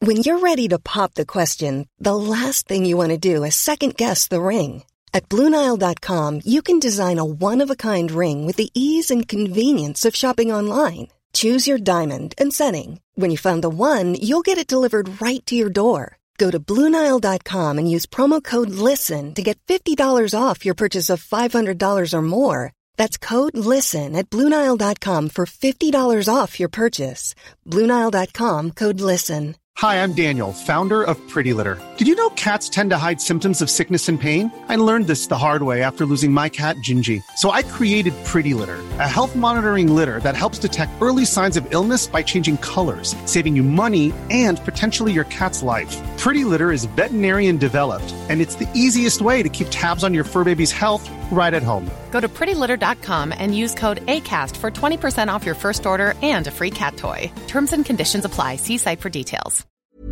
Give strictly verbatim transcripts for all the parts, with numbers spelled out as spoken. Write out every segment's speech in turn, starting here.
When you're ready to pop the question, the last thing you want to do is second-guess the ring. At Blue Nile dot com, you can design a one-of-a-kind ring with the ease and convenience of shopping online. Choose your diamond and setting. When you find the one, you'll get it delivered right to your door. Go to Blue Nile dot com and use promo code LISTEN to get fifty dollars off your purchase of five hundred dollars or more. That's code LISTEN at Blue Nile dot com for fifty dollars off your purchase. Blue Nile dot com, code LISTEN. Hi, I'm Daniel, founder of Pretty Litter. Did you know cats tend to hide symptoms of sickness and pain? I learned this the hard way after losing my cat, Gingy. So I created Pretty Litter, a health monitoring litter that helps detect early signs of illness by changing colors, saving you money and potentially your cat's life. Pretty Litter is veterinarian developed, and it's the easiest way to keep tabs on your fur baby's health right at home. Go to pretty litter dot com and use code ACAST for twenty percent off your first order and a free cat toy. Terms and conditions apply. See site for details.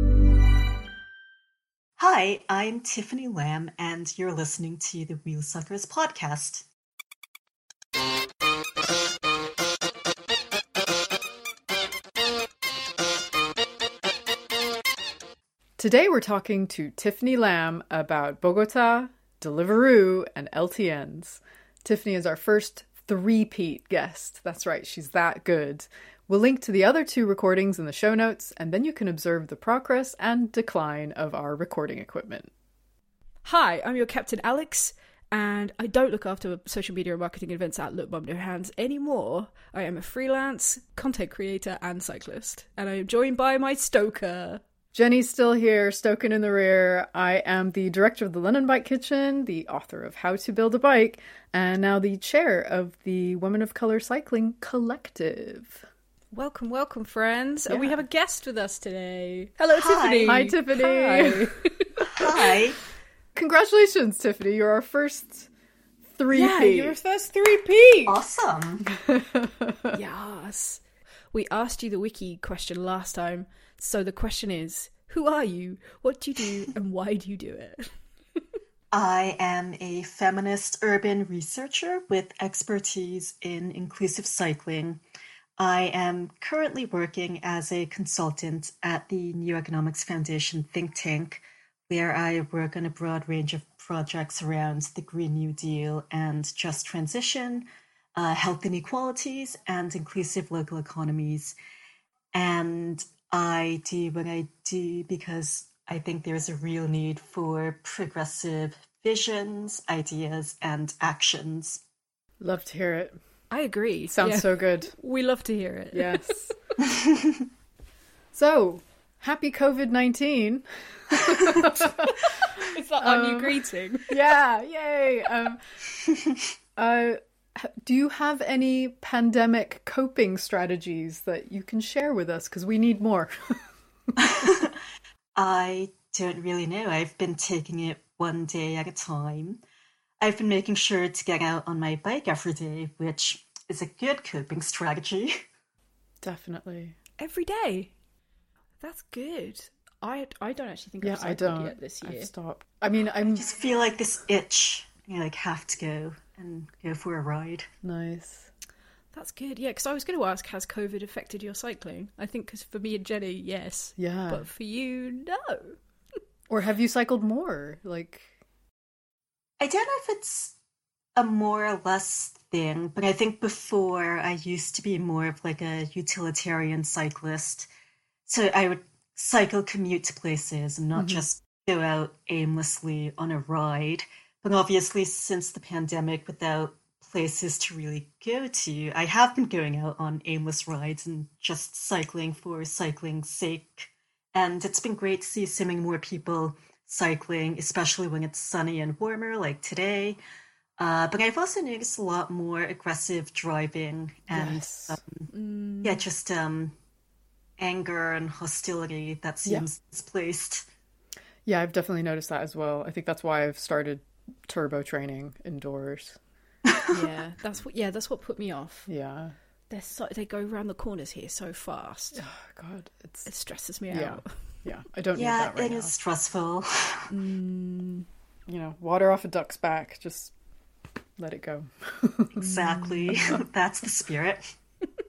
Hi, I'm Tiffany Lamb, and you're listening to the Wheel Suckers podcast. Today we're talking to Tiffany Lamb about Bogota, Deliveroo, and L T Ns. Tiffany is our first three-peat guest. That's right, she's that good. We'll link to the other two recordings in the show notes, and then you can observe the progress and decline of our recording equipment. Hi, I'm your Captain Alex, and I don't look after social media and marketing events at Look Mum No Hands anymore. I am a freelance content creator and cyclist, and I am joined by my stoker. Jenny's still here, stoking in the rear. I am the director of the London Bike Kitchen, the author of How to Build a Bike, and now the chair of the Women of Colour Cycling Collective. Welcome, welcome, friends. Yeah. And we have a guest with us today. Hello, Hi. Tiffany. Hi, Tiffany. Hi. Hi. Congratulations, Tiffany. You're our first three-peat. Yeah, you're our first three-peat. Awesome. Yes. We asked you the wiki question last time, so the question is, who are you, what do you do, and why do you do it? I am a feminist urban researcher with expertise in inclusive cycling. I am currently working as a consultant at the New Economics Foundation think tank, where I work on a broad range of projects around the Green New Deal and just transition, uh, health inequalities, and inclusive local economies. And I do what I do because I think there's a real need for progressive visions, ideas, and actions. Love to hear it. I agree. Sounds Yeah. so good. We love to hear it. Yes. So, happy covid nineteen. Is that our Um, new greeting? Yeah, yay. Um, uh, do you have any pandemic coping strategies that you can share with us? Because we need more. I don't really know. I've been taking it one day at a time. I've been making sure to get out on my bike every day, which is a good coping strategy. Definitely. Every day. That's good. I I don't actually think Yeah, I've I cycled don't. yet this year. I've stopped. I mean, I'm I just feel like this itch. You like have to go and go for a ride. nice. That's good. Yeah, because I was going to ask, has COVID affected your cycling? I think because for me and Jenny, yes. Yeah. But for you, no. Or have you cycled more? Like, I don't know if it's a more or less thing, but I think before I used to be more of like a utilitarian cyclist. So I would cycle, commute to places and not Mhm. just go out aimlessly on a ride. But obviously, since the pandemic, without places to really go to, I have been going out on aimless rides and just cycling for cycling's sake. And it's been great to see so many more people cycling, especially when it's sunny and warmer like today. Uh, but I've also noticed a lot more aggressive driving and yes. um, yeah, just um, anger and hostility that seems misplaced. Yeah, I've definitely noticed that as well. I think that's why I've started turbo training indoors. Yeah, that's what. Yeah, that's what put me off. Yeah. They're so, they go around the corners here so fast. Oh, God, it's It stresses me yeah, out. yeah. I don't Yeah, need that right it now. is stressful. Mm, You know, water off a duck's back. Just let it go. Exactly. That's the spirit.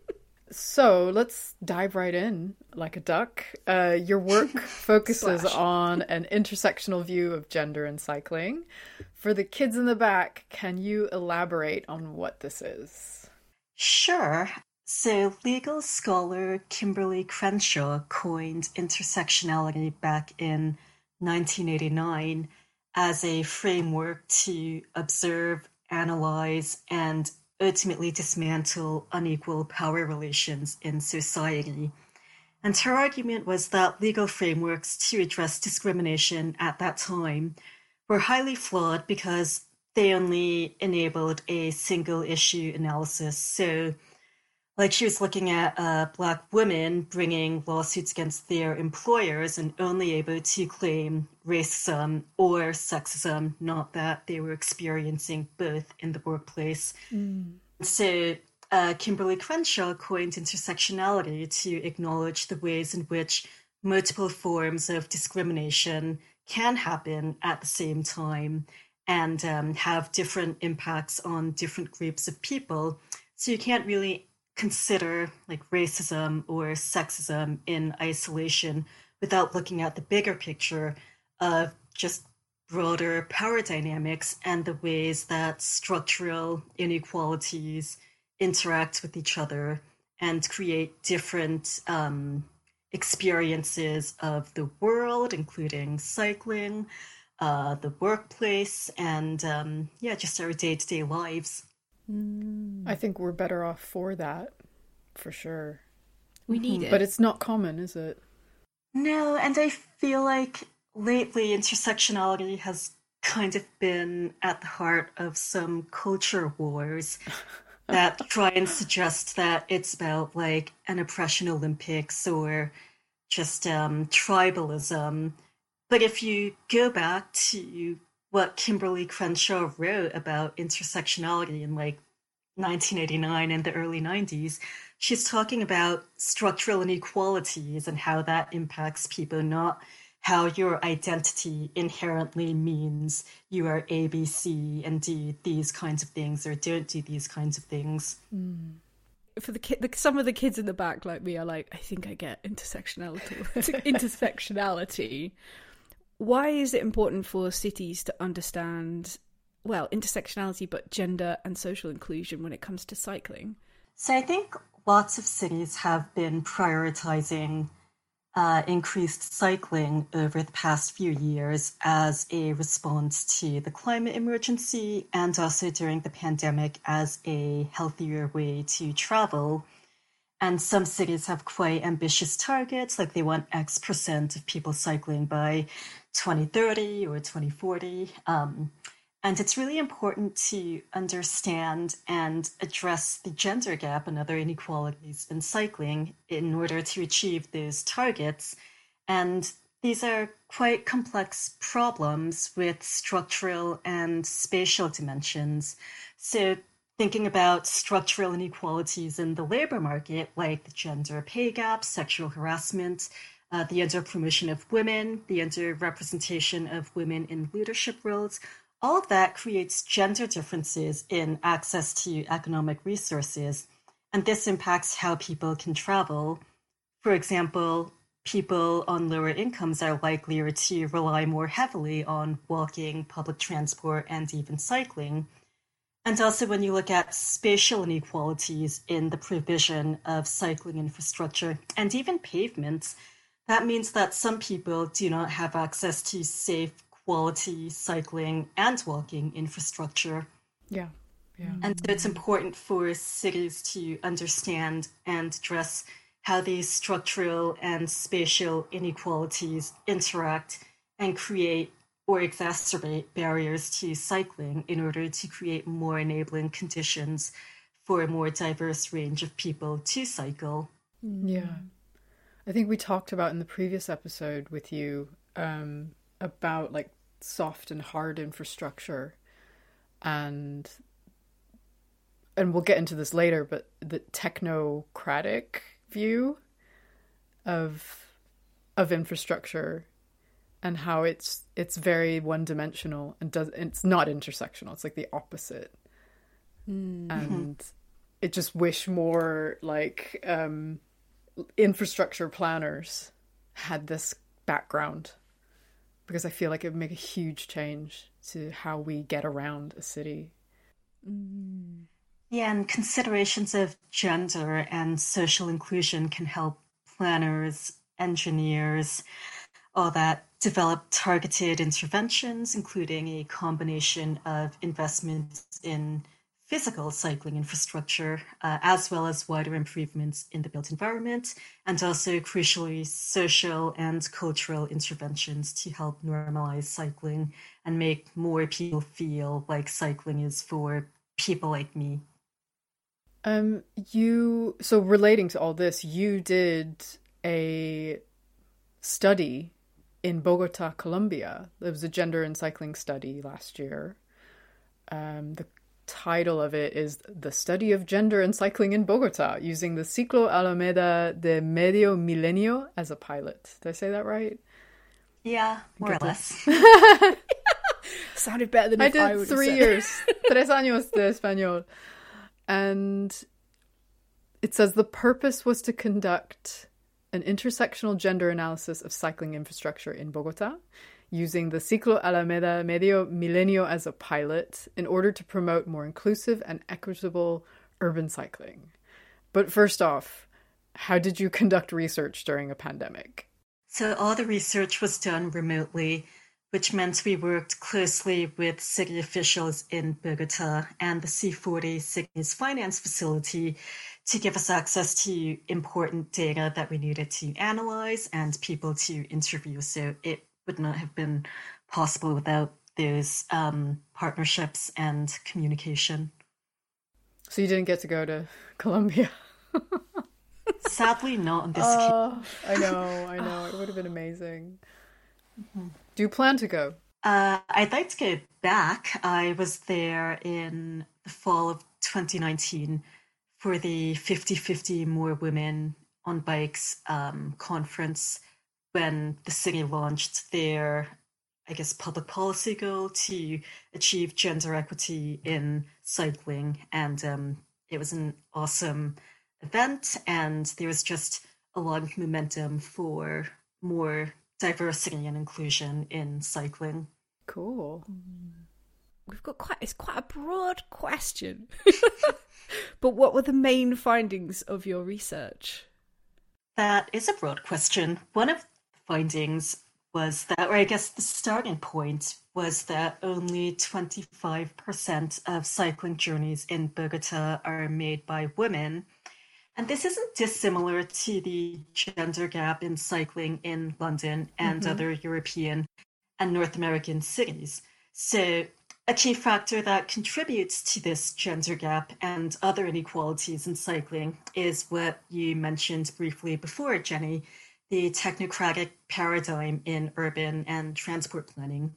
So let's dive right in like a duck. Uh, your work focuses on an intersectional view of gender and cycling. For the kids in the back, can you elaborate on what this is? Sure. So legal scholar Kimberly Crenshaw coined intersectionality back in nineteen eighty-nine as a framework to observe, analyze, and ultimately dismantle unequal power relations in society. And her argument was that legal frameworks to address discrimination at that time were highly flawed because they only enabled a single issue analysis. So, like she was looking at uh, Black women bringing lawsuits against their employers and only able to claim racism or sexism, not that they were experiencing both in the workplace. Mm. So uh, Kimberly Crenshaw coined intersectionality to acknowledge the ways in which multiple forms of discrimination can happen at the same time and um, have different impacts on different groups of people. So you can't really consider like racism or sexism in isolation without looking at the bigger picture of just broader power dynamics and the ways that structural inequalities interact with each other and create different um, experiences of the world, including cycling, uh, the workplace, and um, yeah, just our day-to-day lives. I think we're better off for that, for sure. We need it. But it's not common, is it? No, and I feel like lately intersectionality has kind of been at the heart of some culture wars that try and suggest that it's about like an oppression Olympics or just um, tribalism. But if you go back to what Kimberly Crenshaw wrote about intersectionality in like nineteen eighty-nine and the early nineties, she's talking about structural inequalities and how that impacts people, not how your identity inherently means you are A, B, C, and do these kinds of things or don't do these kinds of things. Mm. For the, ki- the some of the kids in the back like me are like, I think I get intersectionality. intersectionality. Why is it important for cities to understand, well, intersectionality, but gender and social inclusion when it comes to cycling? So I think lots of cities have been prioritizing uh, increased cycling over the past few years as a response to the climate emergency and also during the pandemic as a healthier way to travel. And some cities have quite ambitious targets, like they want X percent of people cycling by twenty thirty or twenty forty. Um, and it's really important to understand and address the gender gap and other inequalities in cycling in order to achieve those targets. And these are quite complex problems with structural and spatial dimensions. So thinking about structural inequalities in the labor market, like the gender pay gap, sexual harassment, uh, the under-promotion of women, the under-representation of women in leadership roles, all of that creates gender differences in access to economic resources. And this impacts how people can travel. For example, people on lower incomes are likelier to rely more heavily on walking, public transport, and even cycling. And also when you look at spatial inequalities in the provision of cycling infrastructure and even pavements, that means that some people do not have access to safe, quality cycling and walking infrastructure. Yeah. Yeah. And so it's important for cities to understand and address how these structural and spatial inequalities interact and create or exacerbate barriers to cycling in order to create more enabling conditions for a more diverse range of people to cycle. Yeah. I think we talked about in the previous episode with you um, about like soft and hard infrastructure and and we'll get into this later, but the technocratic view of of infrastructure and how it's it's very one-dimensional and does it's not intersectional. It's like the opposite. Mm-hmm. And I just wish more like um, infrastructure planners had this background, because I feel like it would make a huge change to how we get around a city. Mm. Yeah, and considerations of gender and social inclusion can help planners, engineers, all that develop targeted interventions, including a combination of investments in physical cycling infrastructure, uh, as well as wider improvements in the built environment, and also, crucially, social and cultural interventions to help normalize cycling and make more people feel like cycling is for people like me. Um, you, so relating to all this, you did a study in Bogota, Colombia. There was a gender and cycling study last year. Um, the title of it is The Study of Gender and Cycling in Bogota, using the Ciclo Alameda de Medio Milenio as a pilot. Did I say that right? Yeah, more or less. Sounded better than I if did I would three have years. Tres años de español. And it says the purpose was to conduct an intersectional gender analysis of cycling infrastructure in Bogota, using the Ciclo Alameda Medio Milenio as a pilot in order to promote more inclusive and equitable urban cycling. But first off, how did you conduct research during a pandemic? So all the research was done remotely, which meant we worked closely with city officials in Bogota and the C forty Cities Finance Facility to give us access to important data that we needed to analyze and people to interview. So it would not have been possible without those um, partnerships and communication. So you didn't get to go to Colombia? Sadly, not on this Oh, case. I know, I know. It would have been amazing. Mm-hmm. Do you plan to go? Uh, I'd like to go back. I was there in the fall of twenty nineteen for the fifty fifty More Women on Bikes um, conference, when the city launched their, I guess, public policy goal to achieve gender equity in cycling. And um, it was an awesome event, and there was just a lot of momentum for more diversity and inclusion in cycling. Cool. We've got quite, it's quite a broad question. But what were the main findings of your research? That is a broad question. One of the findings was that, or I guess the starting point was that only twenty-five percent of cycling journeys in Bogota are made by women. And this isn't dissimilar to the gender gap in cycling in London and mm-hmm. other European and North American cities. So a key factor that contributes to this gender gap and other inequalities in cycling is what you mentioned briefly before, Jenny, the technocratic paradigm in urban and transport planning.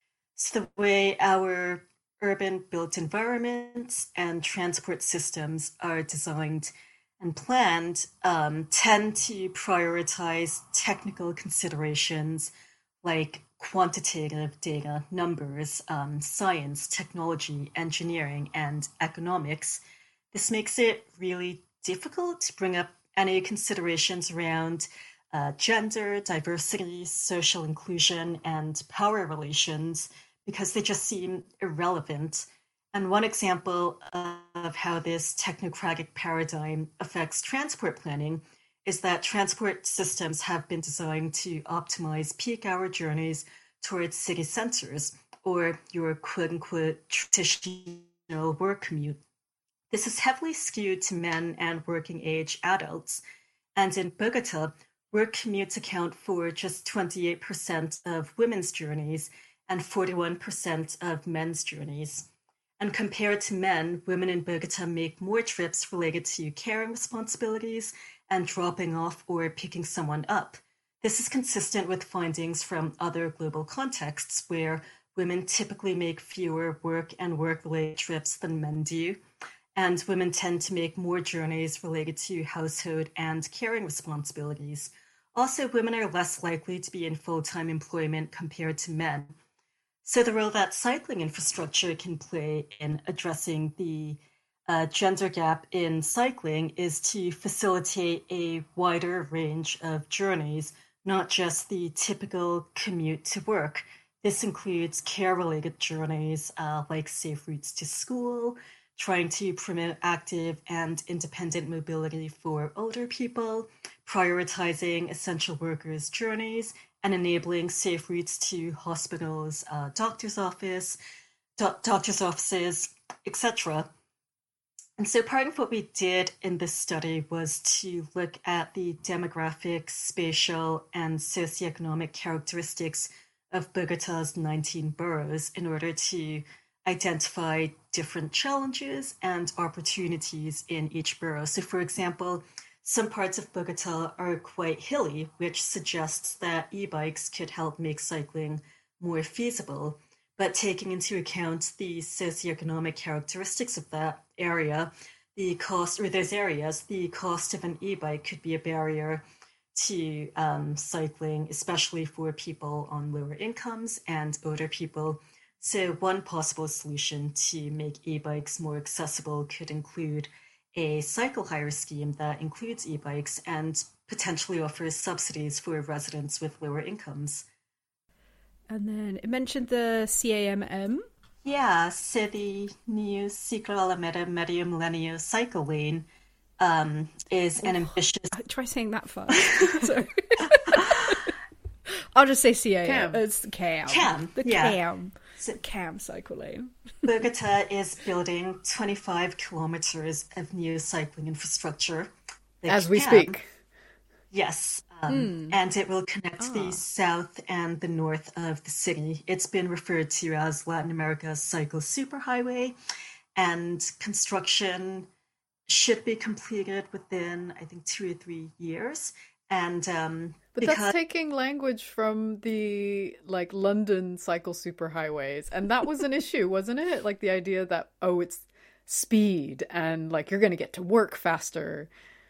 So the way our urban built environments and transport systems are designed and planned um, tend to prioritize technical considerations like quantitative data, numbers, um, science, technology, engineering, and economics. This makes it really difficult to bring up any considerations around uh, gender, diversity, social inclusion, and power relations, because they just seem irrelevant. And one example of how this technocratic paradigm affects transport planning is that transport systems have been designed to optimize peak hour journeys towards city centers, or your quote-unquote traditional work commute. This is heavily skewed to men and working-age adults, and in Bogota, work commutes account for just twenty-eight percent of women's journeys and forty-one percent of men's journeys. And compared to men, women in Bogota make more trips related to caring responsibilities and dropping off or picking someone up. This is consistent with findings from other global contexts where women typically make fewer work and work-related trips than men do, and women tend to make more journeys related to household and caring responsibilities. Also, women are less likely to be in full-time employment compared to men. So the role that cycling infrastructure can play in addressing the uh, gender gap in cycling is to facilitate a wider range of journeys, not just the typical commute to work. This includes care-related journeys uh, like safe routes to school, trying to promote active and independent mobility for older people, prioritizing essential workers' journeys, and enabling safe routes to hospitals, uh, doctor's office, do- doctor's offices, et cetera. And so part of what we did in this study was to look at the demographic, spatial, and socioeconomic characteristics of Bogota's nineteen boroughs in order to identify different challenges and opportunities in each borough. So, for example, some parts of Bogota are quite hilly, which suggests that e-bikes could help make cycling more feasible. But taking into account the socioeconomic characteristics of that area, the cost, or those areas, the cost of an e-bike could be a barrier to um, cycling, especially for people on lower incomes and older people. So one possible solution to make e-bikes more accessible could include a cycle hire scheme that includes e-bikes and potentially offers subsidies for residents with lower incomes. And then it mentioned the C A M M. Yeah, so the new Ciclo Alameda Medio Milenio cycle lane um, is an ambitious... Oh, try saying that fast. Sorry. I'll just say C A M. Cam. It's CAM. CAM, The yeah. CAM. So, CAM cycle lane. Bogota is building twenty-five kilometers of new cycling infrastructure. The As we CAM, speak. Yes, um, mm. and it will connect ah. the south and the north of the city. It's been referred to as Latin America's cycle superhighway, and construction should be completed within, I think, two or three years. And um, but because... that's taking language from the like London cycle superhighways, and that was an issue, wasn't it? Like the idea that oh, it's speed and like you're going to get to work faster.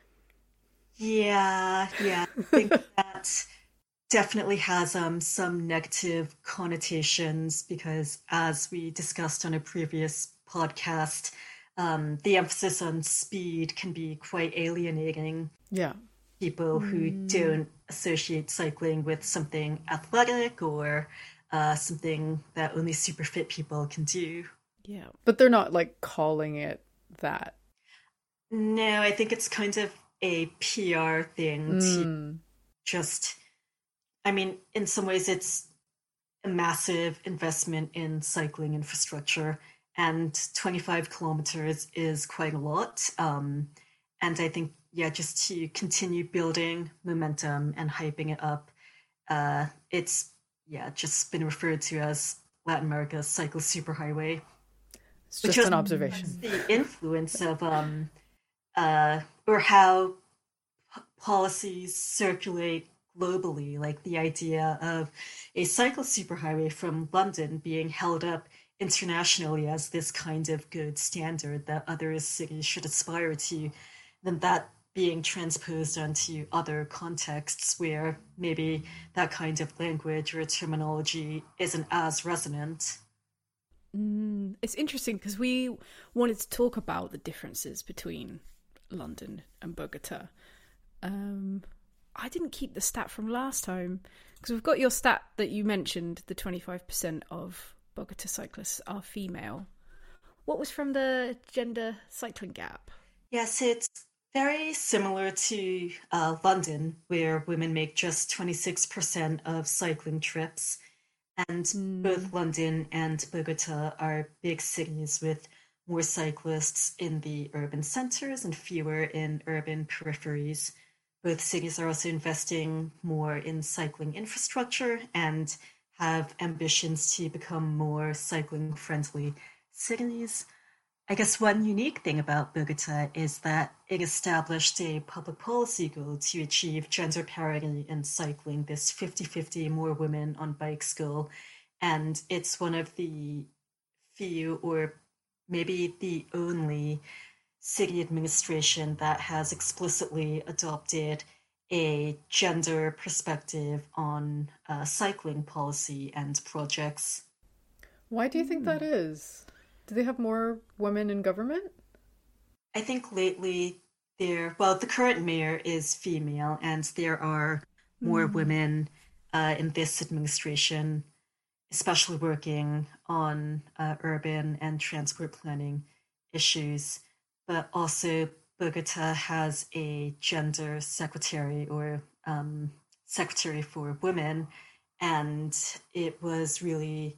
Yeah, yeah, I think that definitely has um, some negative connotations because, as we discussed on a previous podcast, um, the emphasis on speed can be quite alienating. Yeah. People who mm. don't associate cycling with something athletic or uh, something that only super fit people can do. Yeah. But they're not like calling it that. No, I think it's kind of a P R thing mm. to just, I mean, in some ways it's a massive investment in cycling infrastructure, and twenty-five kilometers is quite a lot. Um, and I think, yeah, just to continue building momentum and hyping it up, uh, it's, yeah, just been referred to as Latin America's cycle superhighway. It's just an observation. The influence of, um, uh, or how p- policies circulate globally, like the idea of a cycle superhighway from London being held up internationally as this kind of good standard that other cities should aspire to, then that being transposed onto other contexts where maybe that kind of language or terminology isn't as resonant. Mm, it's interesting because we wanted to talk about the differences between London and Bogota. Um, I didn't keep the stat from last time because we've got your stat that you mentioned, the twenty-five percent of Bogota cyclists are female. What was from the gender cycling gap? Yes, it's very similar to uh, London, where women make just twenty-six percent of cycling trips. And mm. both London and Bogota are big cities with more cyclists in the urban centers and fewer in urban peripheries. Both cities are also investing more in cycling infrastructure and have ambitions to become more cycling-friendly cities. I guess one unique thing about Bogota is that it established a public policy goal to achieve gender parity in cycling, this fifty-fifty more women on bikes goal. And it's one of the few, or maybe the only, city administration that has explicitly adopted a gender perspective on uh, cycling policy and projects. Why do you think that is? Do they have more women in government? I think lately there, well, the current mayor is female, and there are more Mm. women uh, in this administration, especially working on uh, urban and transport planning issues. But also, Bogota has a gender secretary or um, secretary for women, and it was really,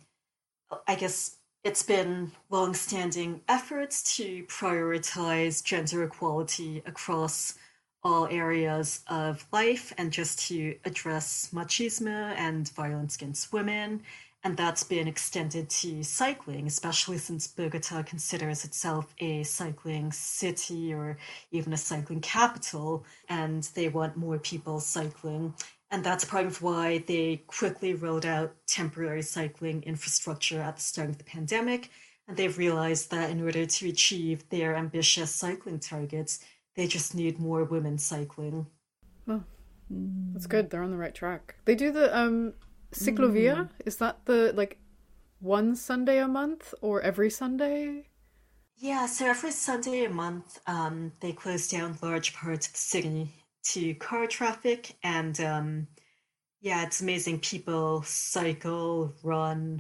I guess, it's been long-standing efforts to prioritize gender equality across all areas of life and just to address machismo and violence against women. And that's been extended to cycling, especially since Bogota considers itself a cycling city or even a cycling capital, and they want more people cycling. And that's part of why they quickly rolled out temporary cycling infrastructure at the start of the pandemic. And they've realized that in order to achieve their ambitious cycling targets, they just need more women cycling. Well, that's good. They're on the right track. They do the um, Ciclovia. Mm. Is that the, like, one Sunday a month or every Sunday? Yeah, so every Sunday a month, um, they close down large parts of the city to car traffic, and um, yeah, it's amazing. People cycle, run,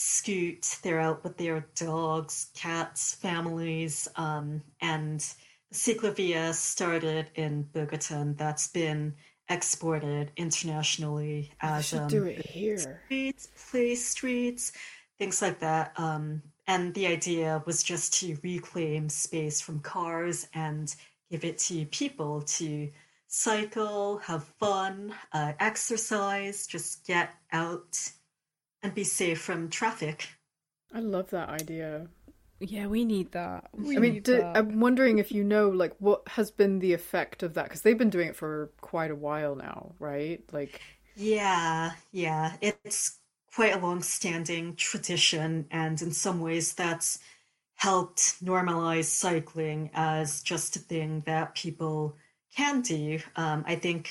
scoot. They're out with their dogs, cats, families, um, and the Ciclovia started in Bogota, and that's been exported internationally as should um, do it here. Streets, play streets, things like that. Um, and the idea was just to reclaim space from cars and give it to people to cycle, have fun, uh, exercise, just get out and be safe from traffic. I love that idea. Yeah, we need that. We I mean, need do, that. I'm wondering if you know, like, what has been the effect of that? Because they've been doing it for quite a while now, right? Like, yeah, yeah, it's quite a long-standing tradition, and in some ways that's helped normalize cycling as just a thing that people can do. Um, I think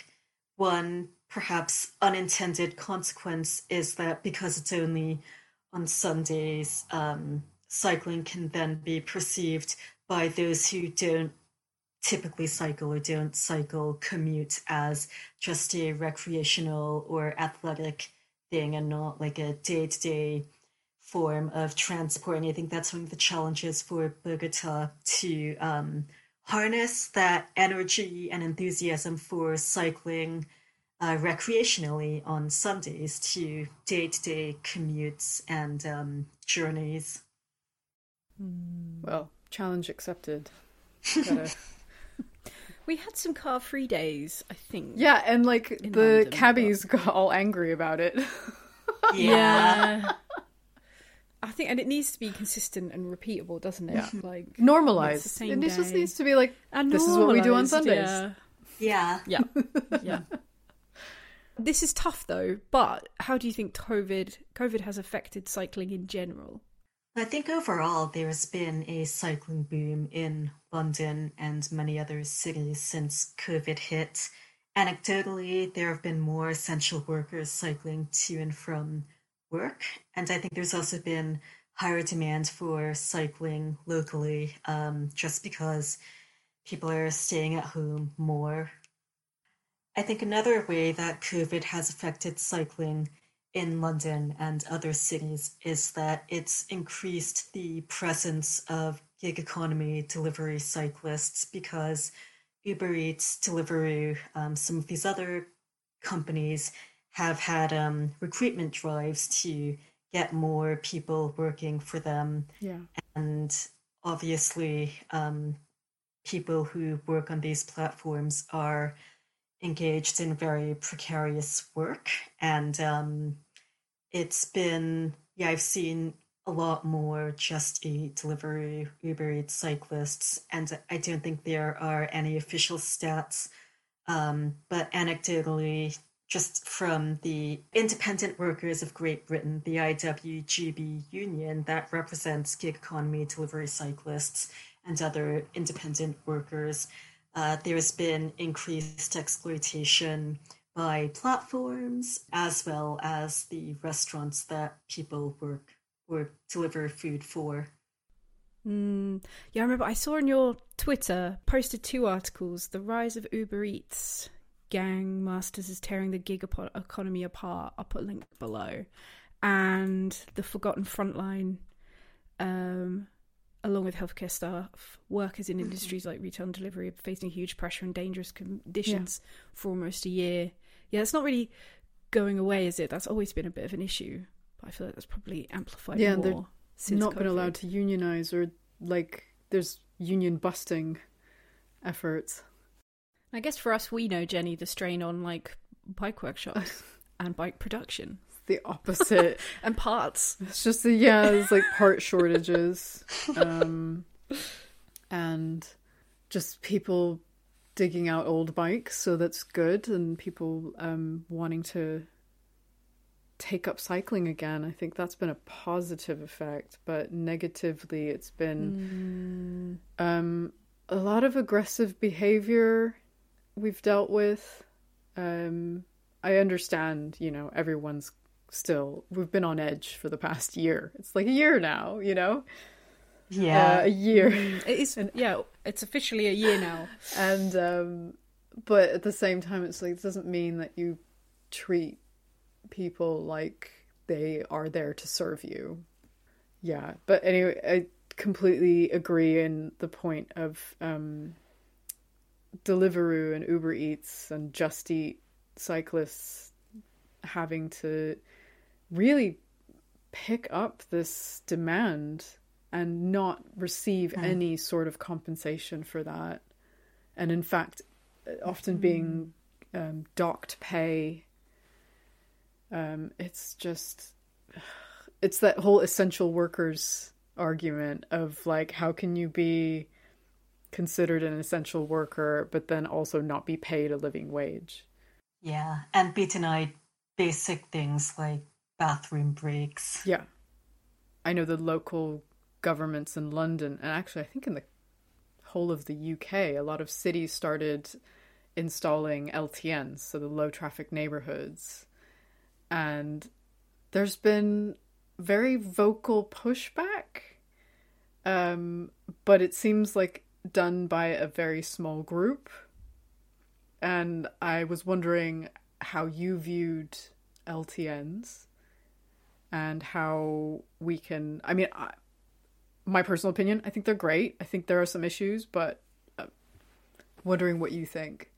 one perhaps unintended consequence is that because it's only on Sundays, um, cycling can then be perceived by those who don't typically cycle or don't cycle commute as just a recreational or athletic thing and not like a day-to-day form of transport. And I think that's one of the challenges for Bogota to um, harness that energy and enthusiasm for cycling uh, recreationally on Sundays to day-to-day commutes and um, journeys. Well, challenge accepted. Gotta... We had some car-free days, I think. Yeah, and like in the London, cabbies but... got all angry about it. Yeah. yeah. I think, and it needs to be consistent and repeatable, doesn't it? Yeah. Like normalized. same and it day. just needs to be like, And this is what we do on normalised, Sundays. Yeah. Yeah. Yeah. Yeah. This is tough though, but how do you think COVID COVID has affected cycling in general? I think overall there's been a cycling boom in London and many other cities since COVID hit. Anecdotally, there have been more essential workers cycling to and from work. And I think there's also been higher demand for cycling locally, um, just because people are staying at home more. I think another way that COVID has affected cycling in London and other cities is that it's increased the presence of gig economy delivery cyclists because Uber Eats, Deliveroo, um, some of these other companies have had um, recruitment drives to get more people working for them. Yeah. And obviously, um, people who work on these platforms are engaged in very precarious work. And um, it's been, yeah, I've seen a lot more Just Eat, Deliveroo, Uber Eats cyclists, and I don't think there are any official stats, um, but anecdotally, just from the Independent Workers of Great Britain, the I W G B union that represents gig economy delivery cyclists and other independent workers, uh, there's been increased exploitation by platforms as well as the restaurants that people work or deliver food for. Mm, yeah, I remember I saw on your Twitter, posted two articles, The Rise of Uber Eats, Gang Masters is Tearing the Gig ap- Economy Apart, I'll put a link below, and The Forgotten Frontline, um, along with healthcare staff, workers in industries like retail and delivery are facing huge pressure and dangerous conditions yeah. for almost a year. Yeah, it's not really going away, is it? That's always been a bit of an issue, but I feel like that's probably amplified yeah, more. They're since not COVID. been allowed to unionize, or like there's union busting efforts. I guess for us, we know, Jenny, the strain on like bike workshops and bike production. The opposite. And parts. It's just the, yeah, there's like part shortages, um, and just people digging out old bikes, so that's good, and people um, wanting to take up cycling again. I think that's been a positive effect, but negatively it's been mm. um, a lot of aggressive behavior we've dealt with. Um, I understand, you know, everyone's still, we've been on edge for the past year. It's like a year now, you know? Yeah. Uh, a year. It is, and, yeah, it's officially a year now. And, um, but at the same time, it's like, it doesn't mean that you treat people like they are there to serve you. Yeah. But anyway, I completely agree in the point of um, Deliveroo and Uber Eats and Just Eat cyclists having to really pick up this demand and not receive mm. any sort of compensation for that. And in fact, often being um, docked pay. Um, it's just, it's that whole essential workers argument of like, how can you be considered an essential worker, but then also not be paid a living wage? Yeah, and be denied basic things like bathroom breaks. Yeah. I know the local governments in London, and actually I think in the whole of the U K, a lot of cities started installing L T Ns, so the low traffic neighborhoods. And there's been very vocal pushback, um, but it seems like done by a very small group. And I was wondering how you viewed L T Ns and how we can, I mean, I, my personal opinion, I think they're great. I think there are some issues, but uh, wondering what you think.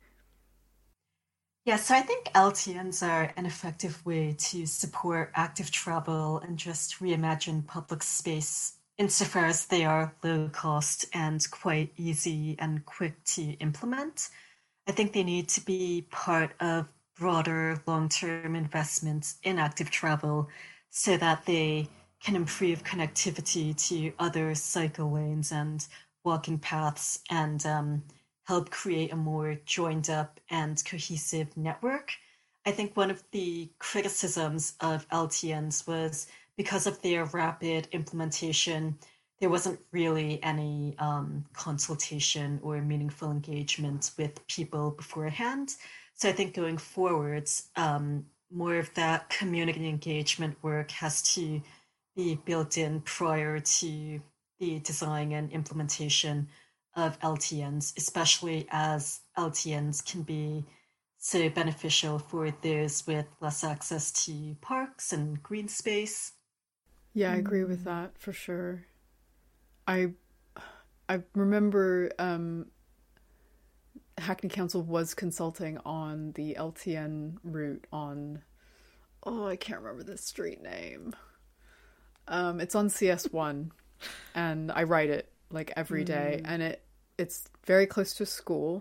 Yeah, so I think L T Ns are an effective way to support active travel and just reimagine public space insofar as they are low cost and quite easy and quick to implement. I think they need to be part of broader long-term investments in active travel so that they can improve connectivity to other cycle lanes and walking paths and um, help create a more joined up and cohesive network. I think one of the criticisms of L T Ns was because of their rapid implementation, there wasn't really any um, consultation or meaningful engagement with people beforehand. So I think going forwards, um, more of that community engagement work has to be built in prior to the design and implementation of L T Ns, especially as L T Ns can be so beneficial for those with less access to parks and green space. Yeah, I agree with that for sure. I I remember um, Hackney Council was consulting on the L T N route on, oh, I can't remember the street name. Um, it's on C S one, and I ride it like every day, mm. and it it's very close to a school,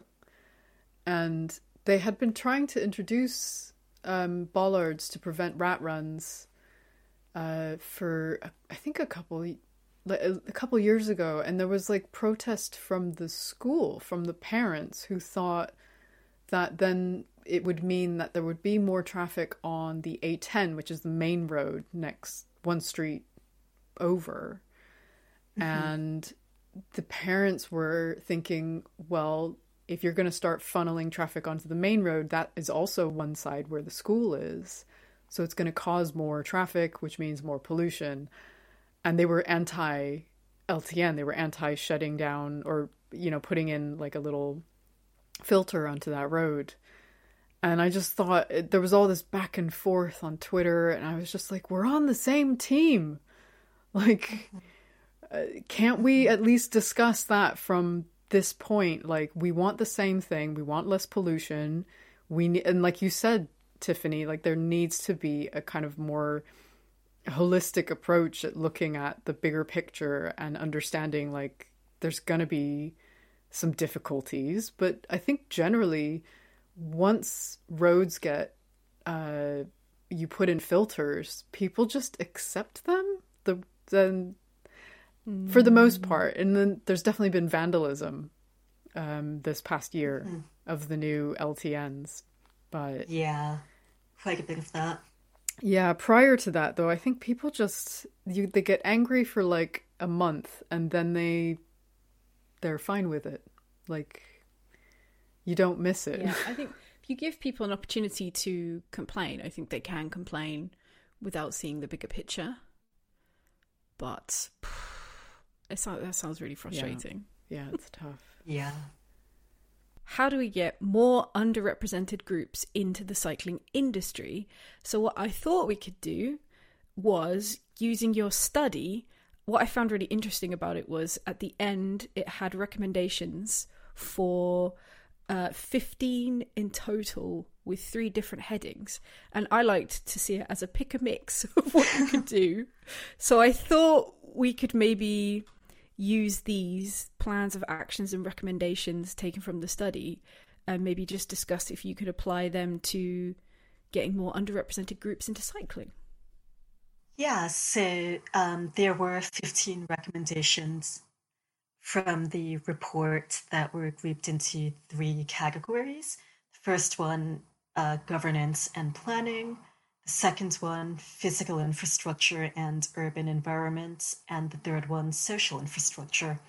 and they had been trying to introduce um, bollards to prevent rat runs uh, for I think a couple a couple years ago, and there was like protest from the school, from the parents who thought that then it would mean that there would be more traffic on the A ten, which is the main road next one street over. Mm-hmm. And the parents were thinking, well, if you're going to start funneling traffic onto the main road, that is also one side where the school is. So it's going to cause more traffic, which means more pollution. And they were anti L T N. They were anti-shutting down or, you know, putting in like a little filter onto that road. And I just thought it, there was all this back and forth on Twitter, and I was just like, we're on the same team. Like, uh, can't we at least discuss that from this point? Like, we want the same thing. We want less pollution. We ne- and like you said, Tiffany, like there needs to be a kind of more holistic approach at looking at the bigger picture and understanding like there's going to be some difficulties. But I think generally, once roads get, uh, you put in filters, people just accept them. The then, mm. for the most part, and then there's definitely been vandalism, um, this past year mm. of the new L T Ns. But yeah, quite a bit of that. Yeah, prior to that though, I think people just you they get angry for like a month and then they they're fine with it. Like, you don't miss it. Yeah, I think if you give people an opportunity to complain, I think they can complain without seeing the bigger picture. But it sounds, that sounds really frustrating. Yeah, yeah, it's tough. Yeah. How do we get more underrepresented groups into the cycling industry? So what I thought we could do was, using your study, what I found really interesting about it was at the end it had recommendations for uh, fifteen in total with three different headings. And I liked to see it as a pick a mix of what you could do. So I thought we could maybe use these plans of actions and recommendations taken from the study and maybe just discuss if you could apply them to getting more underrepresented groups into cycling. Yeah, so um, there were fifteen recommendations from the report that were grouped into three categories. The first one, uh, governance and planning. The second one, physical infrastructure and urban environment. And the third one, social infrastructure.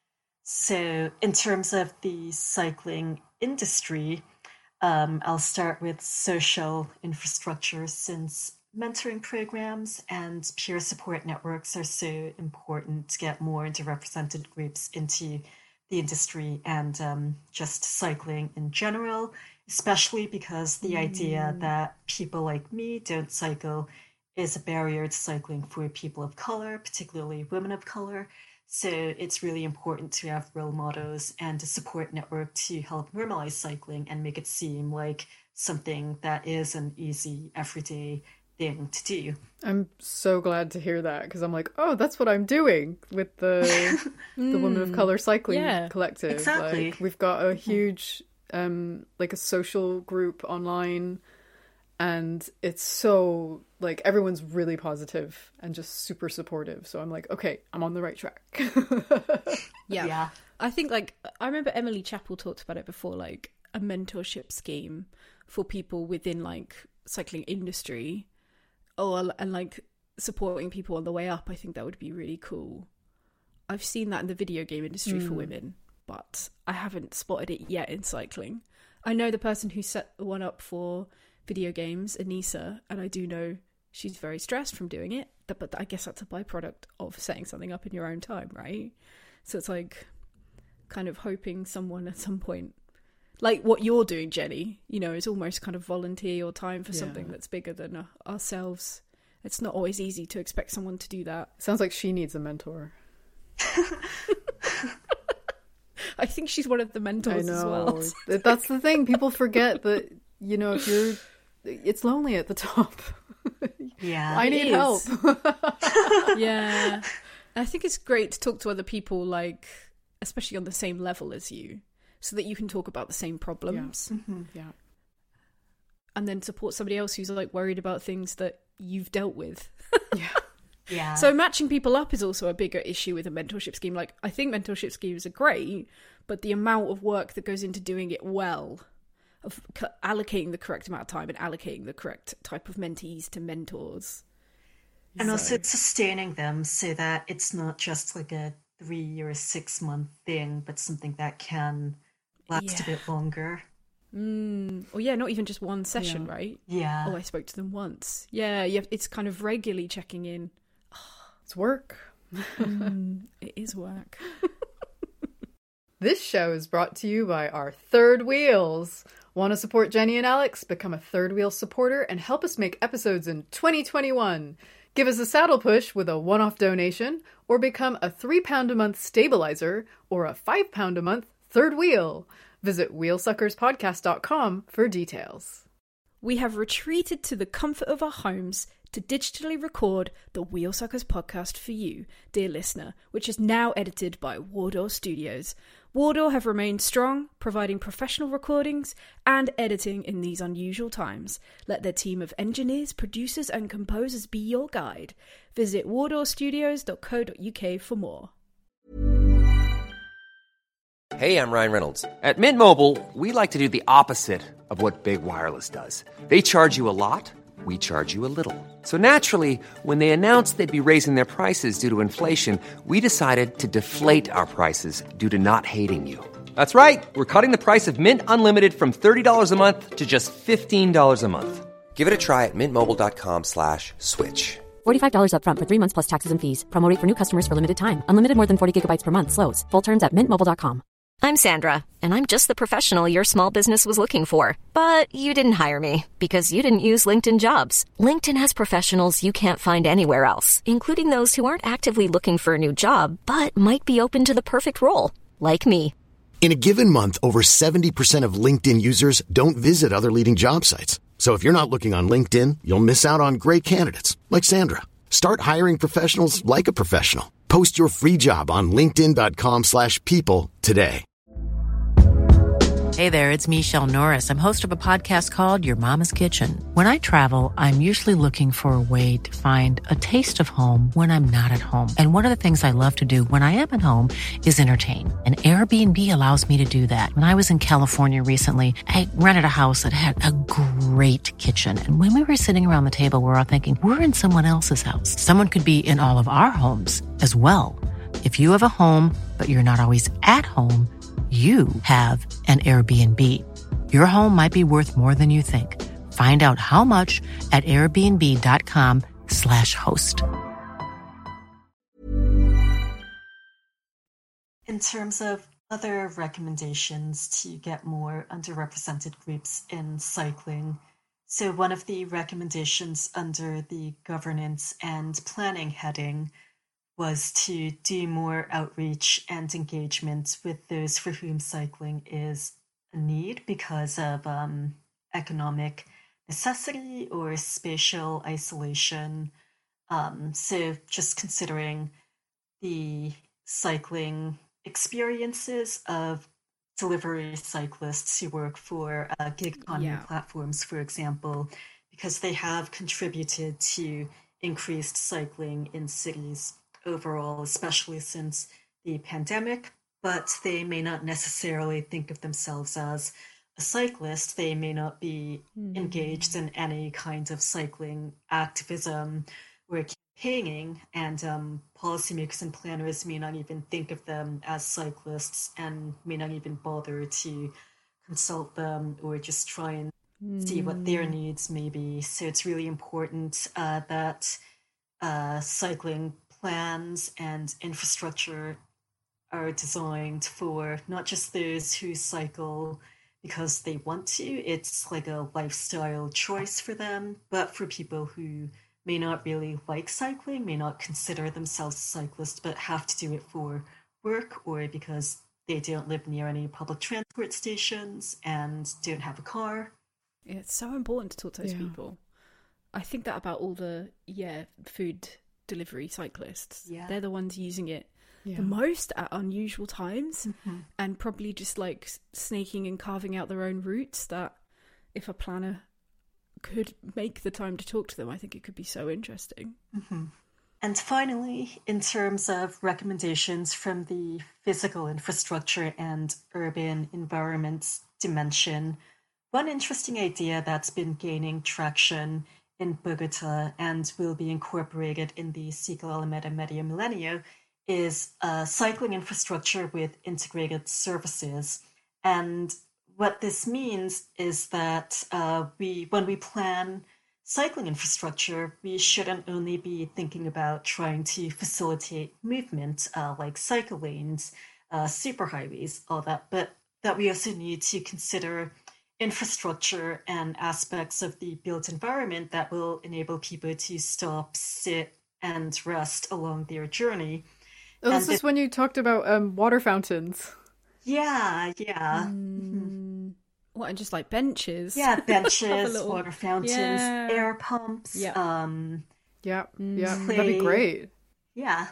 So in terms of the cycling industry, um, I'll start with social infrastructure, since mentoring programs and peer support networks are so important to get more underrepresented groups into the industry and um, just cycling in general, especially because the mm. idea that people like me don't cycle is a barrier to cycling for people of color, particularly women of color. So it's really important to have role models and a support network to help normalize cycling and make it seem like something that is an easy, everyday thing to do. I'm so glad to hear that, because I'm like, oh, that's what I'm doing with the the Women of Color Cycling yeah, Collective. Exactly. Like, we've got a huge um like a social group online, and it's so like everyone's really positive and just super supportive. So I'm like, okay, I'm on the right track. yeah. yeah. I think like I remember Emily Chappell talked about it before, like a mentorship scheme for people within like cycling industry. Oh, and like supporting people on the way up. I think that would be really cool. I've seen that in the video game industry mm. for women, but I haven't spotted it yet in cycling. I know the person who set one up for video games, Anissa, and I do know she's very stressed from doing it, but I guess that's a byproduct of setting something up in your own time, right? So it's like kind of hoping someone at some point, like what you're doing, Jenny, you know, is almost kind of volunteer your time for yeah. something that's bigger than uh, ourselves. It's not always easy to expect someone to do that. Sounds like she needs a mentor. I think she's one of the mentors I know. as well. That's the thing. People forget that, you know, if you're, it's lonely at the top. Yeah. I need is. help. Yeah. I think it's great to talk to other people, like, especially on the same level as you, so that you can talk about the same problems. Yeah. Mm-hmm. Yeah. And then support somebody else who's like worried about things that you've dealt with. Yeah. Yeah. So matching people up is also a bigger issue with a mentorship scheme. Like, I think mentorship schemes are great, but the amount of work that goes into doing it well, of c- allocating the correct amount of time and allocating the correct type of mentees to mentors. And so. also sustaining them so that it's not just like a three or a six month thing, but something that can last yeah. a bit longer. Mm. Or yeah, not even just one session, yeah. right? Yeah. Oh, I spoke to them once. Yeah, you have, it's kind of regularly checking in. It's work. mm, it is whack. This show is brought to you by our Third Wheels. Want to support Jenny and Alex? Become a Third Wheel supporter and help us make episodes in twenty twenty-one. Give us a saddle push with a one-off donation, or become a three pound a month stabilizer or a five pound a month third wheel. Visit wheel suckers podcast dot com for details. We have retreated to the comfort of our homes to digitally record the Wheel Suckers podcast for you, dear listener, which is now edited by Wardour Studios. Wardour have remained strong, providing professional recordings and editing in these unusual times. Let their team of engineers, producers and composers be your guide. Visit wardour studios dot co dot uk for more. Hey, I'm Ryan Reynolds. At Mint Mobile, we like to do the opposite of what Big Wireless does. They charge you a lot, we charge you a little. So naturally, when they announced they'd be raising their prices due to inflation, we decided to deflate our prices due to not hating you. That's right. We're cutting the price of Mint Unlimited from thirty dollars a month to just fifteen dollars a month. Give it a try at mintmobile.com slash switch. forty-five dollars up front for three months plus taxes and fees. Promo rate for new customers for limited time. Unlimited more than forty gigabytes per month. Slows full terms at mint mobile dot com. I'm Sandra, and I'm just the professional your small business was looking for. But you didn't hire me because you didn't use LinkedIn Jobs. LinkedIn has professionals you can't find anywhere else, including those who aren't actively looking for a new job, but might be open to the perfect role, like me. In a given month, over seventy percent of LinkedIn users don't visit other leading job sites. So if you're not looking on LinkedIn, you'll miss out on great candidates like Sandra. Start hiring professionals like a professional. Post your free job on linkedin dot com slash people today. Hey there, it's Michelle Norris. I'm host of a podcast called Your Mama's Kitchen. When I travel, I'm usually looking for a way to find a taste of home when I'm not at home. And one of the things I love to do when I am at home is entertain. And Airbnb allows me to do that. When I was in California recently, I rented a house that had a great kitchen. And when we were sitting around the table, we were all thinking, we're in someone else's house. Someone could be in all of our homes as well. If you have a home, but you're not always at home, you have an Airbnb. Your home might be worth more than you think. Find out how much at airbnb.com slash host. In terms of other recommendations to get more underrepresented groups in cycling, so one of the recommendations under the governance and planning heading was to do more outreach and engagement with those for whom cycling is a need because of um, economic necessity or spatial isolation. Um, so just considering the cycling experiences of delivery cyclists who work for uh, gig economy Yeah. platforms, for example, because they have contributed to increased cycling in cities overall, especially since the pandemic, but they may not necessarily think of themselves as a cyclist. They may not be Mm. engaged in any kind of cycling activism or campaigning, and um, policymakers and planners may not even think of them as cyclists and may not even bother to consult them or just try and see what their needs may be. So it's really important uh, that uh, cycling plans and infrastructure are designed for not just those who cycle because they want to, it's like a lifestyle choice for them, but for people who may not really like cycling, may not consider themselves cyclists, but have to do it for work or because they don't live near any public transport stations and don't have a car. It's so important to talk to those Yeah. people. I think that about all the, yeah, food delivery cyclists. Yeah. They're the ones using it Yeah. the most at unusual times Mm-hmm. and probably just like s- snaking and carving out their own routes that if a planner could make the time to talk to them, I think it could be so interesting. Mm-hmm. And finally, in terms of recommendations from the physical infrastructure and urban environments dimension, one interesting idea that's been gaining traction in Bogota and will be incorporated in the Ciclo Alameda Medio Milenio is uh, cycling infrastructure with integrated services. And what this means is that uh, we, when we plan cycling infrastructure, we shouldn't only be thinking about trying to facilitate movement, uh, like cycle lanes, uh, superhighways, all that, but that we also need to consider infrastructure and aspects of the built environment that will enable people to stop, sit, and rest along their journey. Oh, this And is when you talked about um, water fountains. Yeah, yeah. Mm, what, and just like benches? Yeah, Have benches, a little- water fountains, Yeah. air pumps. Yeah. Um, Yeah, yeah, Clay. that'd be great. yeah.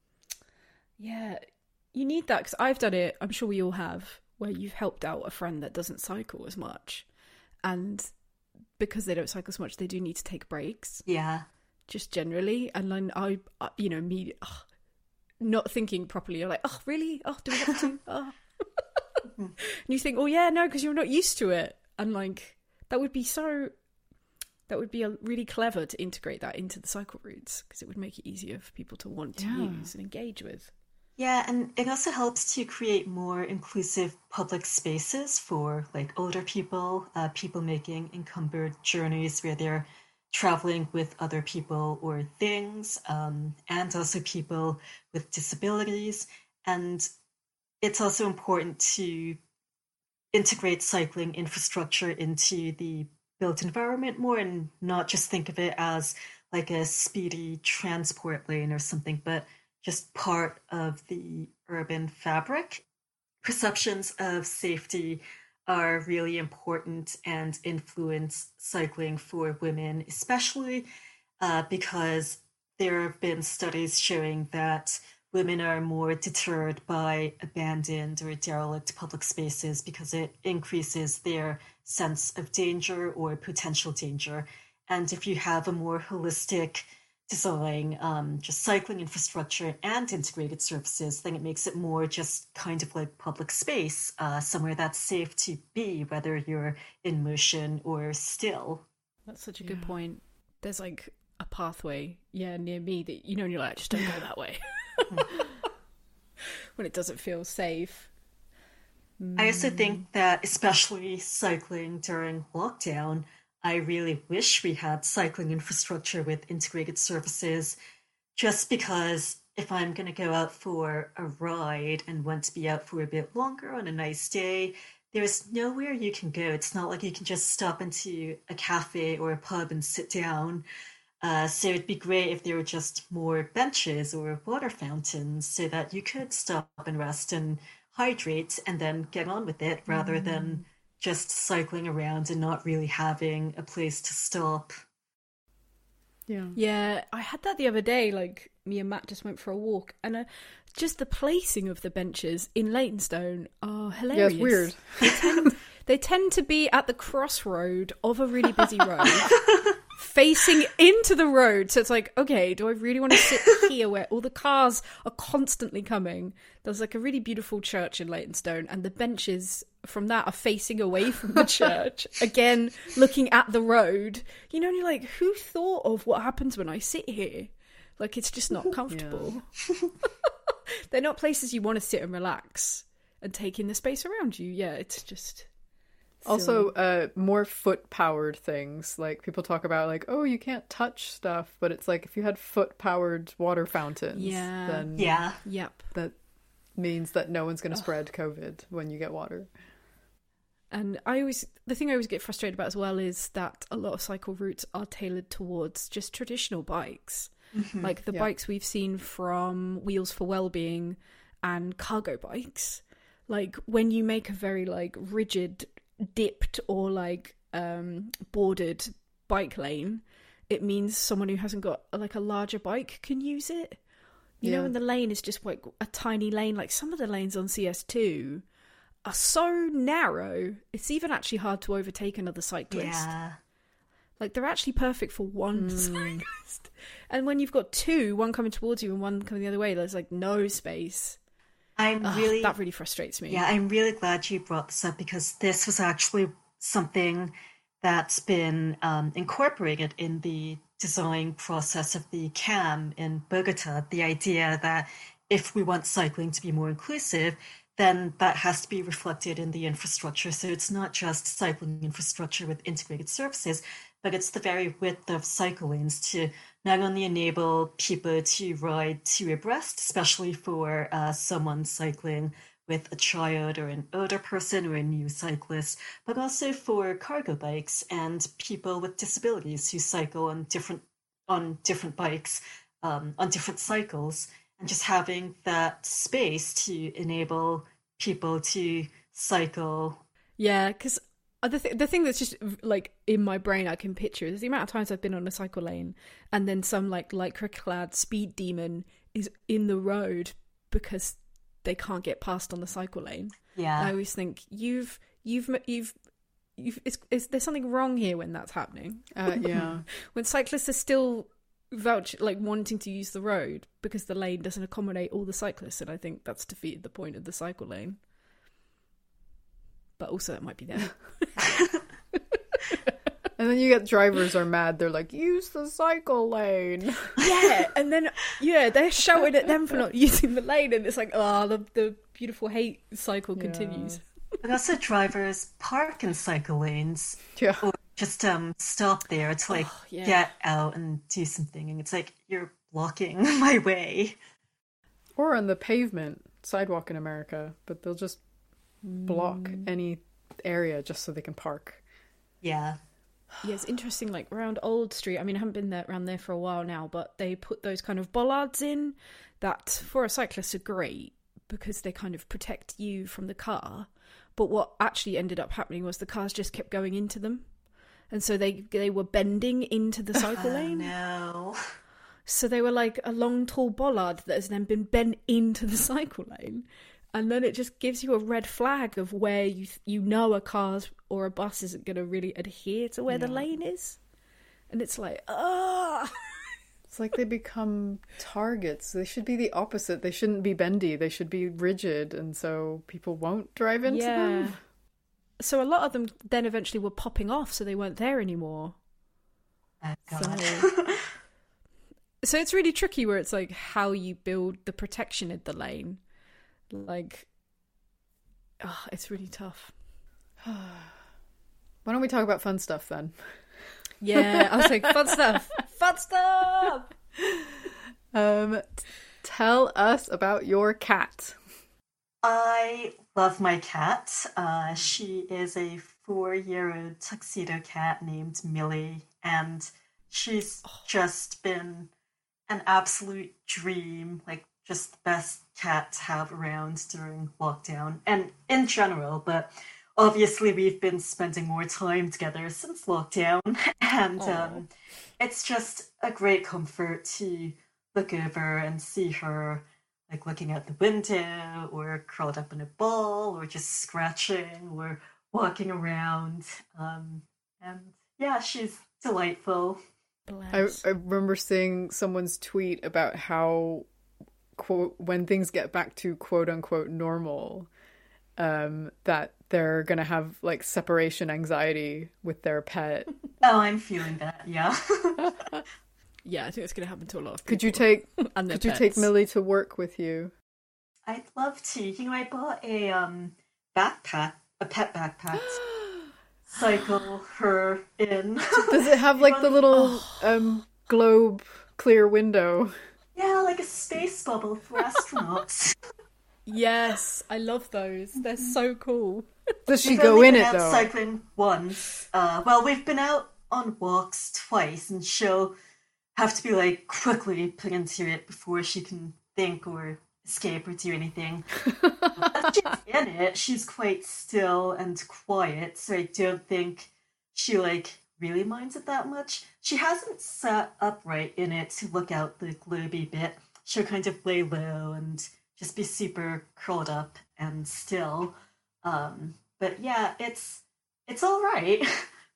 Yeah, you need that because I've done it. I'm sure we all have, where you've helped out a friend that doesn't cycle as much, and because they don't cycle as much, they do need to take breaks. Yeah. Just generally, and then I, I you know, me ugh, not thinking properly. You're like, oh, really? Oh, do we have to? Oh. And you think, oh yeah, no, because you're not used to it, and like that would be so. That would be a, really clever to integrate that into the cycle routes because it would make it easier for people to want to Yeah. use and engage with. Yeah, and it also helps to create more inclusive public spaces for like older people, uh, people making encumbered journeys where they're traveling with other people or things, um, and also people with disabilities. And it's also important to integrate cycling infrastructure into the built environment more and not just think of it as like a speedy transport lane or something, but just part of the urban fabric. Perceptions of safety are really important and influence cycling for women, especially uh, because there have been studies showing that women are more deterred by abandoned or derelict public spaces because it increases their sense of danger or potential danger. And if you have a more holistic design, um, just cycling infrastructure and integrated services, then it makes it more just kind of like public space, uh, somewhere that's safe to be, whether you're in motion or still. That's such a good point. There's like a pathway, yeah, near me that you know, and you're like, just don't go that way. When it doesn't feel safe. I also think that, especially cycling during lockdown, I really wish we had cycling infrastructure with integrated services, just because if I'm going to go out for a ride and want to be out for a bit longer on a nice day, there's nowhere you can go. It's not like you can just stop into a cafe or a pub and sit down. Uh, so it'd be great if there were just more benches or water fountains so that you could stop and rest and hydrate and then get on with it rather mm. than just cycling around and not really having a place to stop. Yeah. Yeah, I had that the other day. Like, me and Matt just went for a walk, and uh, just the placing of the benches in Leytonstone are hilarious. Yeah, it's weird. They tend, they tend to be at the crossroad of a really busy road, facing into the road. So it's like, okay, do I really want to sit here where all the cars are constantly coming? There's like a really beautiful church in Leytonstone, and the benches from that are facing away from the church, again looking at the road. You know, and you're like, who thought of what happens when I sit here? Like, it's just not comfortable. Yeah. They're not places you want to sit and relax and take in the space around you. Yeah, it's just also uh more foot powered things. Like, people talk about like, oh, you can't touch stuff, but it's like if you had foot powered water fountains, yeah, then yeah, yep, that means that no one's going to spread COVID when you get water. And I always, the thing I always get frustrated about as well is that a lot of cycle routes are tailored towards just traditional bikes. Mm-hmm. Like the yeah. bikes we've seen from Wheels for Wellbeing and cargo bikes. Like, when you make a very like rigid, dipped or like um, bordered bike lane, it means someone who hasn't got like a larger bike can use it. You yeah. know, and the lane is just like a tiny lane. Like, some of the lanes on C S two are so narrow, it's even actually hard to overtake another cyclist. Yeah. Like, they're actually perfect for one mm. cyclist. And when you've got two, one coming towards you and one coming the other way, there's like no space. I'm Ugh, really... That really frustrates me. Yeah, I'm really glad you brought this up, because this was actually something that's been um, incorporated in the design process of the C A M in Bogota. The idea that if we want cycling to be more inclusive, then that has to be reflected in the infrastructure. So it's not just cycling infrastructure with integrated services, but it's the very width of cycle lanes to not only enable people to ride two abreast, especially for uh, someone cycling with a child or an older person or a new cyclist, but also for cargo bikes and people with disabilities who cycle on different on different bikes, um, on different cycles, and just having that space to enable people to cycle. Yeah, because the, th- the thing that's just like in my brain I can picture is the amount of times I've been on a cycle lane and then some like lycra-clad speed demon is in the road because they can't get past on the cycle lane. Yeah, I always think you've you've you've you've it's, it's, there's something wrong here when that's happening. Uh, yeah, when cyclists are still vouch like wanting to use the road because the lane doesn't accommodate all the cyclists, and I think that's defeated the point of the cycle lane. But also it might be there. And then you get drivers are mad. They're like, use the cycle lane. Yeah, and then yeah, they're shouting at them for not using the lane, and it's like, oh, the the beautiful hate cycle Yeah. continues. But also drivers park in cycle lanes. Yeah. Or just um stop there to like Oh, yeah. get out and do something, and it's like, you're blocking my way. Or on the pavement, sidewalk in America, but they'll just block Mm. any area just so they can park. Yeah. Yeah, it's interesting, like around Old Street. I mean, I haven't been there around there for a while now, but they put those kind of bollards in that for a cyclist are great because they kind of protect you from the car. But what actually ended up happening was the cars just kept going into them. And so they they were bending into the cycle Oh, lane. no. So they were like a long, tall bollard that has then been bent into the cycle lane. And then it just gives you a red flag of where you you know a car or a bus isn't going to really adhere to where the lane is. And it's like, ah! It's like they become targets. They should be the opposite. They shouldn't be bendy. They should be rigid. And so people won't drive into Yeah. them. So a lot of them then eventually were popping off, so they weren't there anymore. Oh, God. So, so it's really tricky where it's like how you build the protection in the lane. Like, oh, it's really tough. Why don't we talk about fun stuff then? Yeah, I was like, fun stuff, fun stuff. Um, t- tell us about your cat. I love my cat. Uh, she is a four-year-old tuxedo cat named Millie, and she's just been an absolute dream, like just the best cat to have around during lockdown and in general, but obviously we've been spending more time together since lockdown, and um, it's just a great comfort to look over and see her like looking out the window or curled up in a ball or just scratching or walking around. Um, and yeah, she's delightful. I, I remember seeing someone's tweet about how, quote, when things get back to quote unquote normal, um, that they're going to have like separation anxiety with their pet. Oh, I'm feeling that, yeah. Yeah, I think it's going to happen to a lot of people. Could you take and their could you take pets. Millie to work with you? I'd love to. You know, I bought a um backpack, a pet backpack. Cycle her in. Does it have like the little um globe clear window? Yeah, like a space bubble for astronauts. Yes, I love those. They're so cool. Does she We've go only in been it out though? cycling once. Uh, well, we've been out on walks twice, and she'll have to be like quickly put into it before she can think or escape or do anything. But she's in it. She's quite still and quiet, so I don't think she like really minds it that much. She hasn't sat upright in it to look out the globy bit. She'll kind of lay low and just be super curled up and still. Um, but yeah, it's it's all right.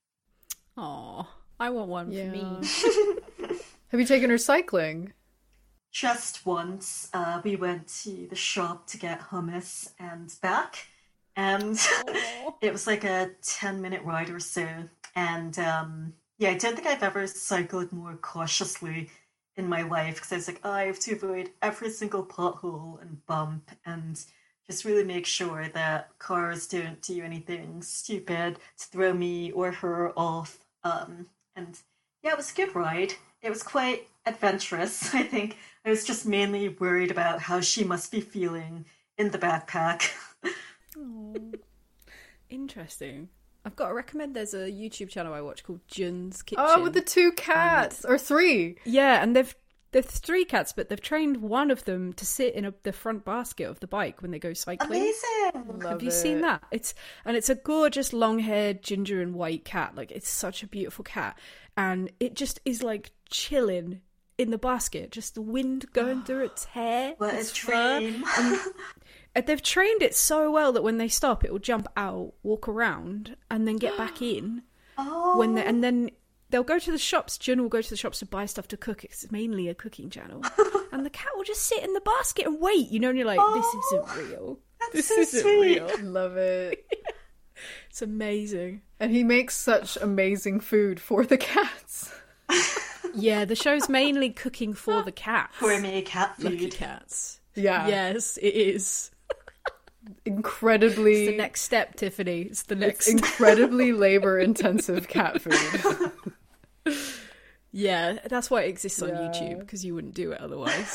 Aw, I want one Yeah. for me. Have you taken her cycling? Just once, uh, we went to the shop to get hummus and back, and it was like a ten minute ride or so. And um, yeah, I don't think I've ever cycled more cautiously in my life, because I was like, oh, I have to avoid every single pothole and bump and just really make sure that cars don't do anything stupid to throw me or her off. Um, And yeah, it was a good ride. It was quite adventurous, I think. I was just mainly worried about how she must be feeling in the backpack. Oh, interesting. I've got to recommend, there's a YouTube channel I watch called Jun's Kitchen. Oh, with the two cats, or three. Yeah, and they've There's three cats, but they've trained one of them to sit in a, the front basket of the bike when they go cycling. Amazing! Love Have you it. seen that? It's and it's a gorgeous long-haired ginger and white cat. Like, it's such a beautiful cat, and it just is like chilling in the basket, just the wind going through its hair. What its a fur. dream! And, and they've trained it so well that when they stop, it will jump out, walk around, and then get back in. Oh, When they, and then. They'll go to the shops. Jun will go to the shops to buy stuff to cook. It's mainly a cooking channel. And the cat will just sit in the basket and wait, you know, and you're like, this Oh, isn't real. that's This so isn't sweet. real. Love it. It's amazing. And he makes such amazing food for the cats. Yeah, the show's mainly cooking for the cats. Gourmet cat Lucky food. cats. Yeah. Yes, it is. Incredibly... It's the next step, Tiffany. It's the next It's incredibly labor-intensive cat food. Yeah, that's why it exists on Yeah. YouTube, because you wouldn't do it otherwise.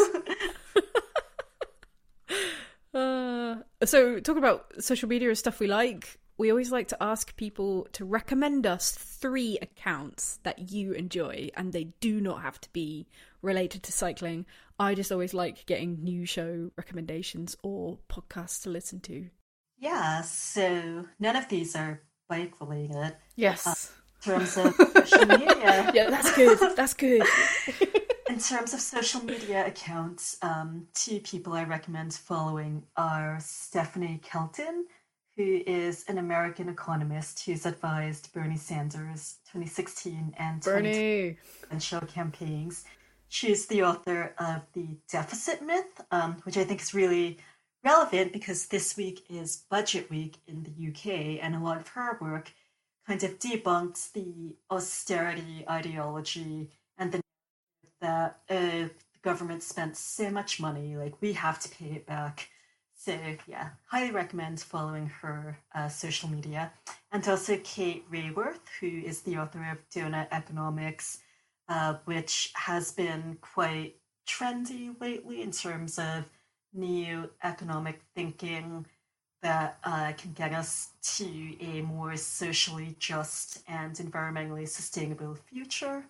uh, so, talk about social media and stuff we like. We always like to ask people to recommend us three accounts that you enjoy, and they do not have to be related to cycling. I just always like getting new show recommendations or podcasts to listen to. Yeah, so none of these are bike related. Yes. In terms of social media. Yeah, that's good. That's good. In terms of social media accounts, um, two people I recommend following are Stephanie Kelton, who is an American economist who's advised Bernie Sanders' twenty sixteen and twenty twenty Bernie. show campaigns. She's the author of The Deficit Myth, um, which I think is really relevant because this week is budget week in the U K, and a lot of her work kind of debunks the austerity ideology and the that uh, the government spent so much money, like we have to pay it back. So yeah, highly recommend following her uh, social media. And also Kate Rayworth, who is the author of Donut Economics, uh, which has been quite trendy lately in terms of new economic thinking that uh, can get us to a more socially just and environmentally sustainable future.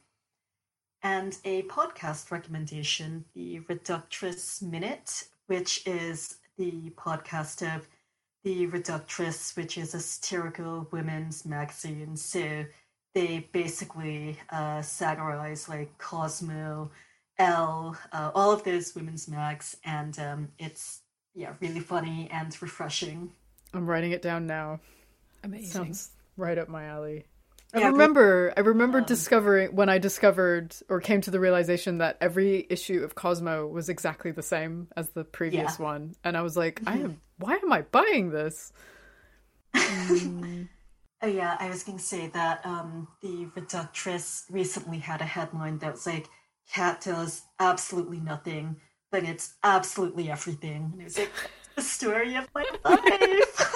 And a podcast recommendation, the Reductress Minute, which is the podcast of The Reductress, which is a satirical women's magazine. So they basically uh, satirize like Cosmo, Elle, uh, all of those women's mags, and um, it's yeah really funny and refreshing. I'm writing it down now. Amazing. Sounds right up my alley. I Yeah, remember I remember discovering when I discovered or came to the realization that every issue of Cosmo was exactly the same as the previous Yeah. one. And I was like, I am why am I buying this? Oh yeah, I was going to say that um, the Reductress recently had a headline that was like, Cat does absolutely nothing, but it's absolutely everything. And it was like, the story of my life.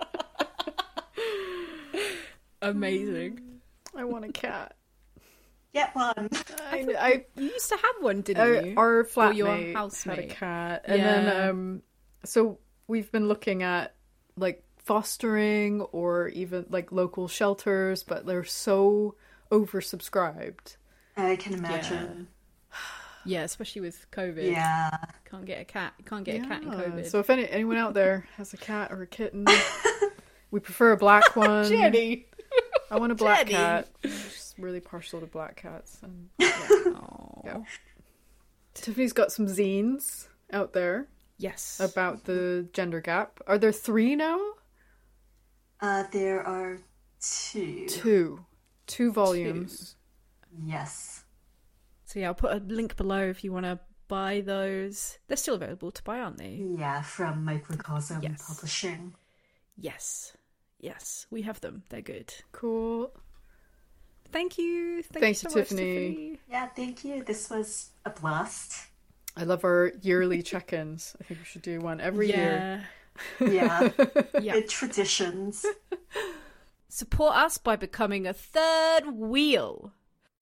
Amazing. I want a cat. Get one. I, I You used to have one, didn't uh, you? our Or flatmate your had a housemate. cat, and Yeah. then um, so we've been looking at like fostering or even like local shelters, but they're so oversubscribed. I can imagine. Yeah, especially with COVID. Yeah. Can't get a cat. You can't get a cat in Yeah. COVID. So if any, anyone out there has a cat or a kitten, we prefer a black one. Jenny. I want a black Jenny. cat. I'm just really partial to black cats. And Aw. yeah. Tiffany's got some zines out there Yes. about the gender gap. Are there three now? Uh, there are two. Two. Two volumes. Yes. So yeah, I'll put a link below if you want to buy those. They're still available to buy, aren't they? Yeah, from Microcosm Yes. Publishing. Yes. Yes, we have them. They're good. Cool. Thank you. Thank, Thank you you, so much, Tiffany. Tiffany. Yeah, thank you. This was a blast. I love our yearly check-ins. I think we should do one every year. Yeah. Yeah. Yeah. Good traditions. Support us by becoming a third wheel.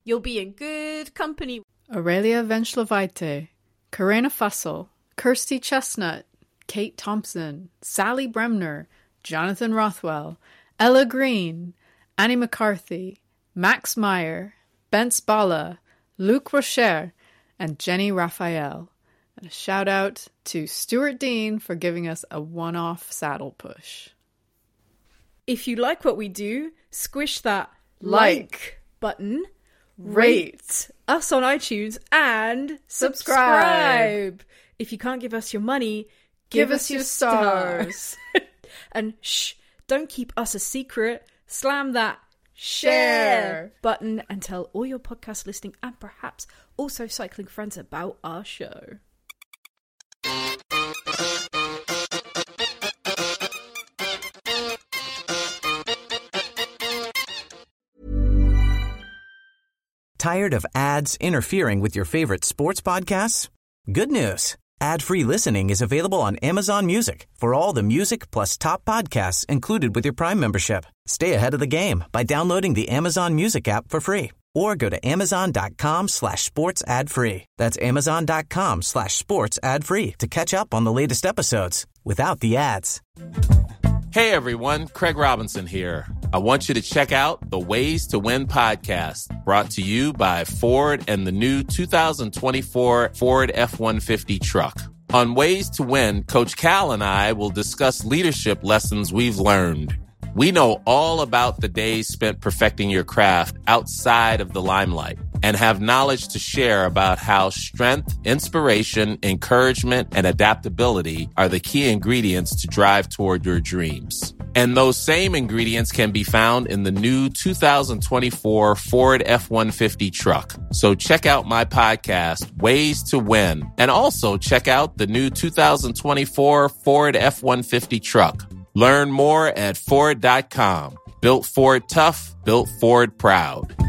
You'll be in good company. Aurelia Venchlevaite, Karina Fussell, Kirsty Chestnut, Kate Thompson, Sally Bremner, Jonathan Rothwell, Ella Green, Annie McCarthy, Max Meyer, Bence Bala, Luc Rocher, and Jenny Raphael. And a shout out to Stuart Dean for giving us a one-off saddle push. If you like what we do, squish that like, like button, rate us on iTunes, and subscribe. subscribe. If you can't give us your money, give, give us, us your your stars. stars. And shh, don't keep us a secret. Slam that share button and tell all your podcast listening and perhaps also cycling friends about our show. Tired of ads interfering with your favorite sports podcasts? Good news. Ad-free listening is available on Amazon Music for all the music plus top podcasts included with your Prime membership. Stay ahead of the game by downloading the Amazon Music app for free or go to amazon.com slash sports ad free. That's amazon.com slash sports ad free to catch up on the latest episodes without the ads. Hey everyone, Craig Robinson here. I want you to check out the Ways to Win podcast, brought to you by Ford and the new two thousand twenty-four Ford F one fifty truck. On Ways to Win, Coach Cal and I will discuss leadership lessons we've learned. We know all about the days spent perfecting your craft outside of the limelight and have knowledge to share about how strength, inspiration, encouragement, and adaptability are the key ingredients to drive toward your dreams. And those same ingredients can be found in the new two thousand twenty-four Ford F one fifty truck. So check out my podcast, Ways to Win, and also check out the new two thousand twenty-four Ford F one fifty truck. Learn more at Ford dot com. Built Ford tough, built Ford proud.